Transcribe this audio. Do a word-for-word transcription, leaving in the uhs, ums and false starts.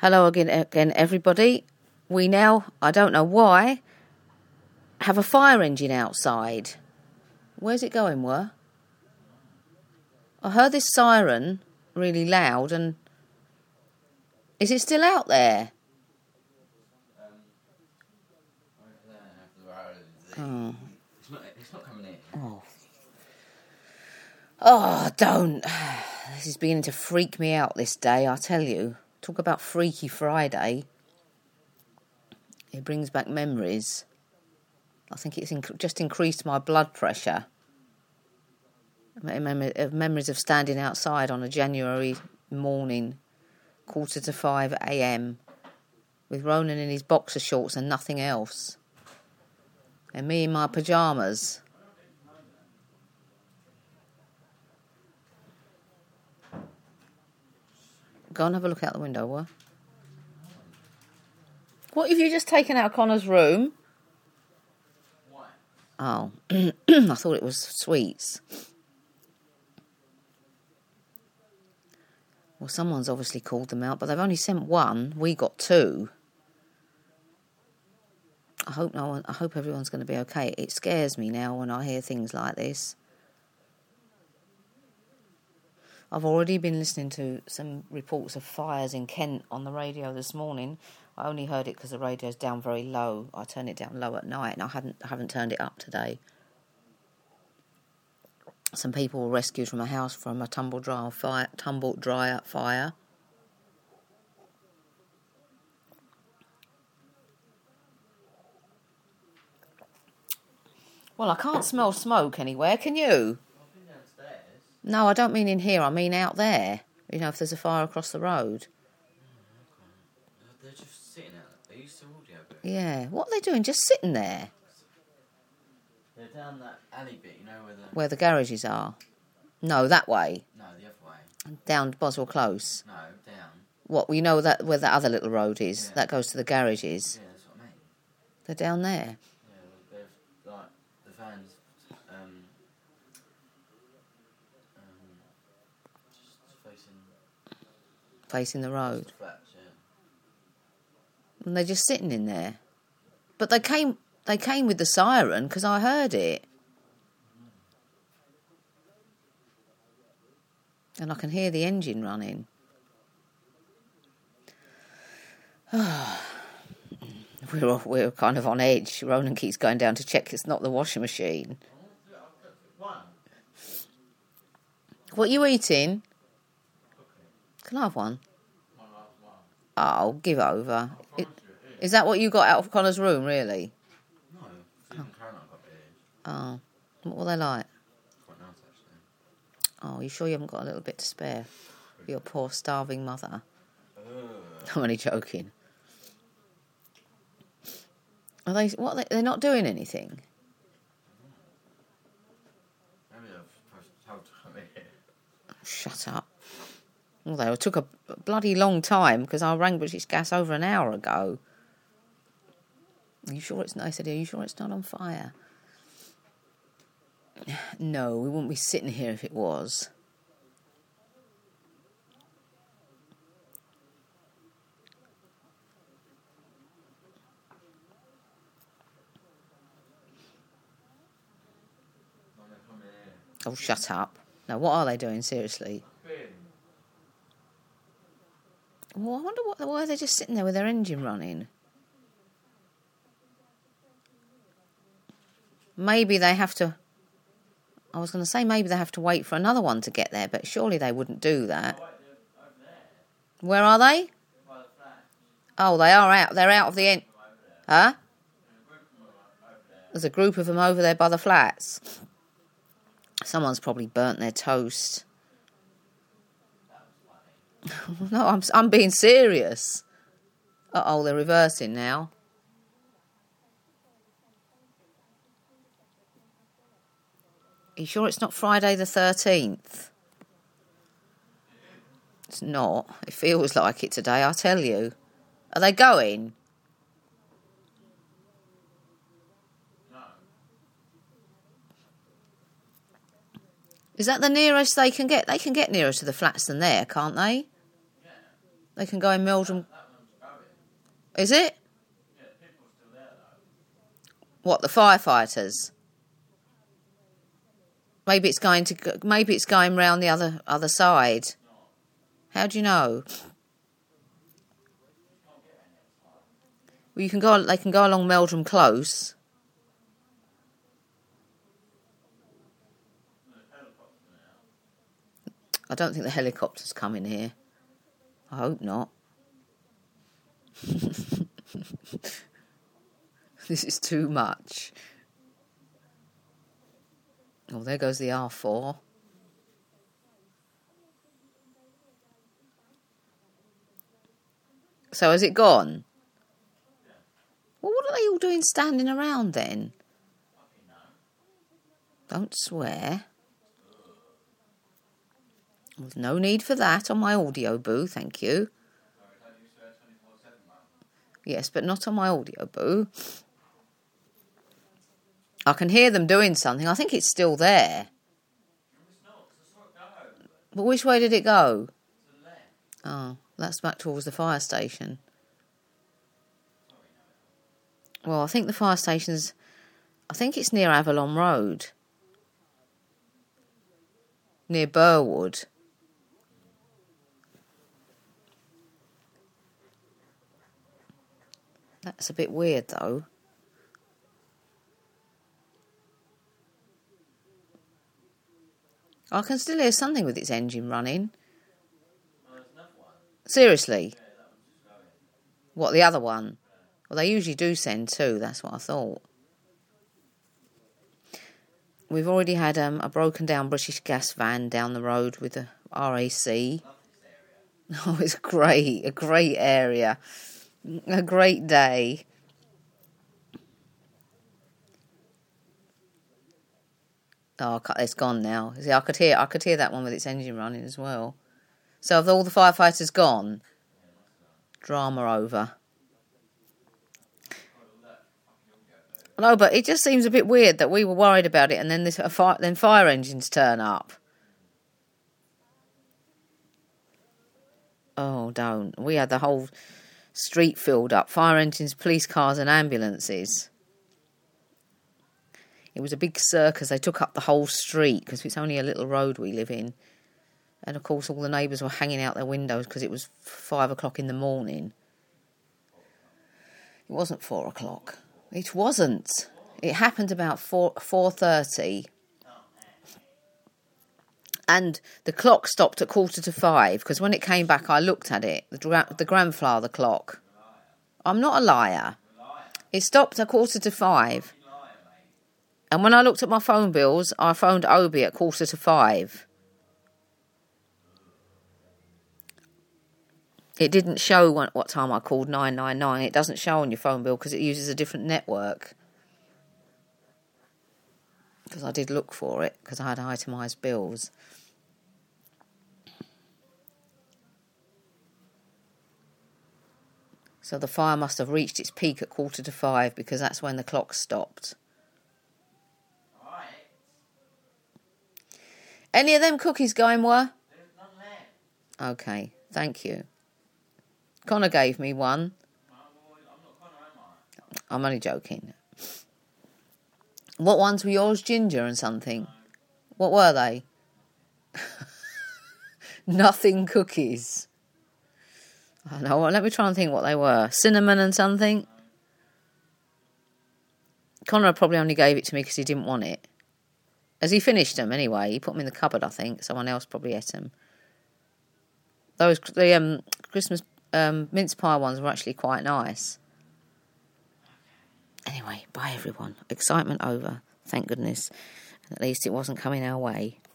Hello again, again, everybody. We now, I don't know why, have a fire engine outside. Where's it going, were? I heard this siren really loud, and is it still out there? Oh. It's not, it's not coming in. Oh. Oh, don't. This is beginning to freak me out this day, I tell you. Talk about Freaky Friday. It brings back memories. I think it's inc- just increased my blood pressure. Mem- memories of standing outside on a January morning, quarter to five a.m, with Ronan in his boxer shorts and nothing else. And me in my pyjamas. Go and have a look out the window, what? What have you just taken out of Connor's room? Why? Oh, I thought it was sweets. Well, someone's obviously called them out, but they've only sent one. We got two. I hope no one. I hope everyone's going to be okay. It scares me now when I hear things like this. I've already been listening to some reports of fires in Kent on the radio this morning. I only heard it because the radio's down very low. I turn it down low at night, and I hadn't haven't turned it up today. Some people were rescued from a house from a tumble dryer fire. Tumble dryer fire. Well, I can't smell smoke anywhere. Can you? No, I don't mean in here. I mean out there. You know, if there's a fire across the road. Oh, okay. They're just sitting out there. They used to audio book. Yeah. What are they doing? Just sitting there? They're down that alley bit, you know, where the... Where the garages are? No, that way. No, the other way. Down Boswell Close. No, down. What, we know that where that other little road is? Yeah. That goes to the garages. Yeah, that's what I mean. They're down there. Yeah, well, they've, like, the vans, um... um just facing... Facing the road. The flats, yeah. And they're just sitting in there. But they came they came with the siren because I heard it. And I can hear the engine running. we're we're kind of on edge. Ronan keeps going down to check it's not the washing machine. What are you eating? Can I have one? Oh, give over. It, is that what you got out of Connor's room, really? No, Stephen oh. Caroline got beers. Oh, what were they like? Quite nice, actually. Oh, you sure you haven't got a little bit to spare for your poor starving mother? Uh. I'm only joking. Are they? What? Are they, they're not doing anything. Maybe they've told to come here. Shut up. Although it took a bloody long time because I rang British Gas over an hour ago. Are you sure it's not? I said, are you sure it's not on fire? No, we wouldn't be sitting here if it was. Oh, shut up. Now, what are they doing, seriously? Well, I wonder what, why they're just sitting there with their engine running. Maybe they have to... I was going to say maybe they have to wait for another one to get there, but surely they wouldn't do that. Where are they? Oh, they are out. They're out of the end. Huh? There's a group of them over there by the flats. Someone's probably burnt their toast. No, I'm I'm being serious. Uh-oh, they're reversing now. Are you sure it's not Friday the thirteenth? It's not. It feels like it today, I tell you. Are they going? No. Is that the nearest they can get? They can get nearer to the flats than there, can't they? Yeah. They can go in Meldrum. That one's Is it? What, the firefighters? Maybe it's going to. go- Maybe it's going round the other other side. How do you know? Well, you can go. They can go along Meldrum Close. I don't think the helicopter's coming here. I hope not. This is too much. Oh, there goes the R four. So has it gone? Well, what are they all doing standing around then? Don't swear. There's no need for that on my audio boo, thank you. Yes, but not on my audio boo. I can hear them doing something. I think it's still there. But which way did it go? Oh, that's back towards the fire station. Well, I think the fire station's... I think it's near Avalon Road. Near Burwood. That's a bit weird, though. I can still hear something with its engine running. Seriously? What, the other one? Well, they usually do send two, that's what I thought. We've already had um, a broken down British Gas van down the road with a R A C. Oh, it's great, a great area. A great day. Oh, it's gone now. See, I could hear, I could hear that one with its engine running as well. So have all the firefighters gone? Drama over. No, but it just seems a bit weird that we were worried about it, and then this, a fire, then fire engines turn up. Oh, don't. We had the whole street filled up. Fire engines, police cars and ambulances. It was a big circus. They took up the whole street because it's only a little road we live in. And, of course, all the neighbours were hanging out their windows because it was five o'clock in the morning. It wasn't four o'clock. It wasn't. It happened about four four thirty. And the clock stopped at quarter to five because when it came back, I looked at it, the, gra- the grandfather clock. I'm not a liar. It stopped at quarter to five. And when I looked at my phone bills, I phoned Obi at quarter to five. It didn't show what, what time I called nine nine nine. It doesn't show on your phone bill because it uses a different network. Because I did look for it because I had itemised bills. So the fire must have reached its peak at quarter to five because that's when the clock stopped. Alright. Any of them cookies going were? There's none left. Okay, thank you. Connor gave me one. I'm not Connor, am I? I'm only joking. What ones were yours? Ginger and something? What were they? Nothing cookies. I know. Well, let me try and think what they were. Cinnamon and something? Connor probably only gave it to me because he didn't want it. Has he finished them anyway? He put them in the cupboard, I think. Someone else probably ate them. Those the um, Christmas um, mince pie ones were actually quite nice. Anyway, bye everyone. Excitement over. Thank goodness. At least it wasn't coming our way.